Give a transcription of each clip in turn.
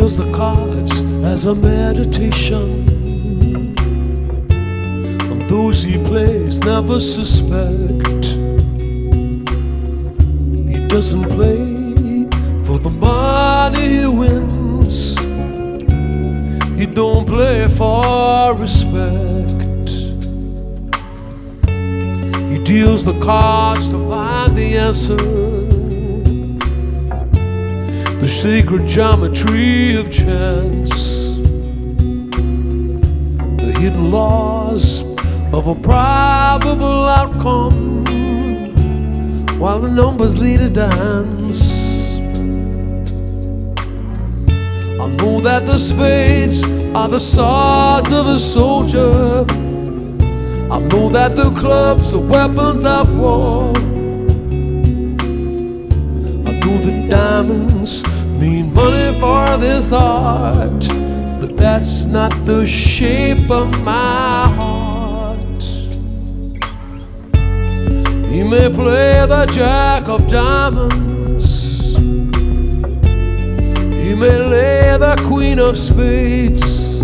deals the cards as a meditation, and those he plays never suspect. He doesn't play for the money he wins. He don't play for respect. He deals the cards to find the answer, the sacred geometry of chance, the hidden laws of a probable outcome, while the numbers lead a dance. I know that the spades are the swords of a soldier. I know that the clubs are weapons of war. I know the diamonds mean money for this art, but that's not the shape of my heart. He may play the jack of diamonds, he may lay the queen of spades,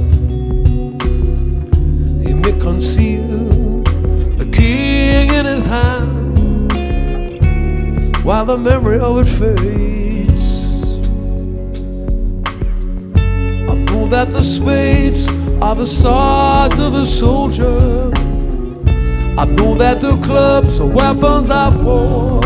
he may conceal the king in his hand while the memory of it fades. I know that the spades are the swords of a soldier. I know that the clubs are weapons of war.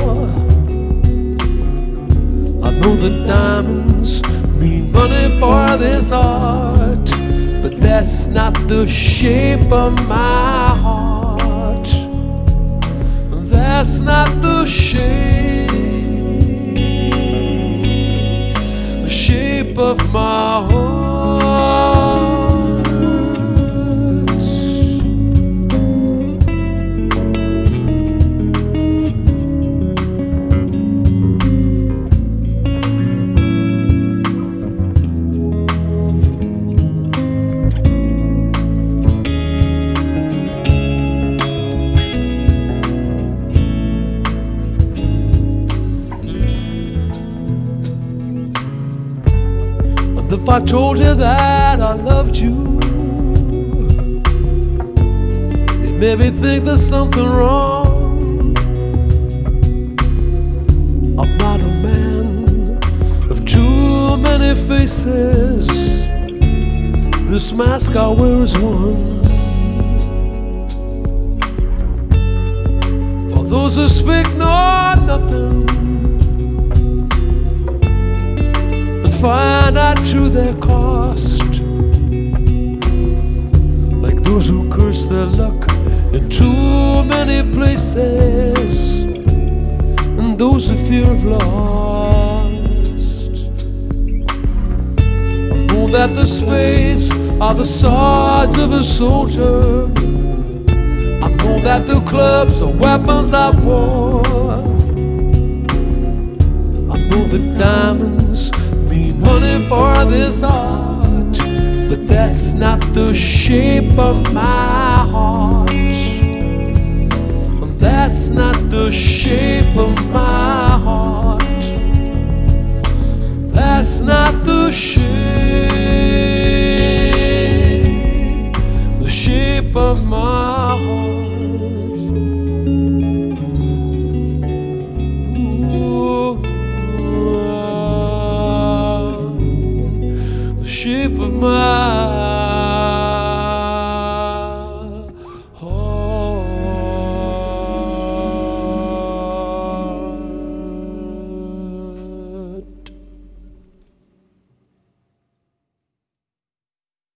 I know the diamonds mean money for this art, but that's not the shape of my heart. That's not the shape of my heart. If I told you that I loved you, it made me think there's something wrong. I'm not a man of too many faces. This mask I wear is one. For those who speak know nothing, find out to their cost, like those who curse their luck in too many places, and those who fear of lost. I know that the spades are the swords of a soldier. I know that the clubs are weapons of war. I know the diamonds mean money for this art, but that's not the shape of my heart. That's not the shape of my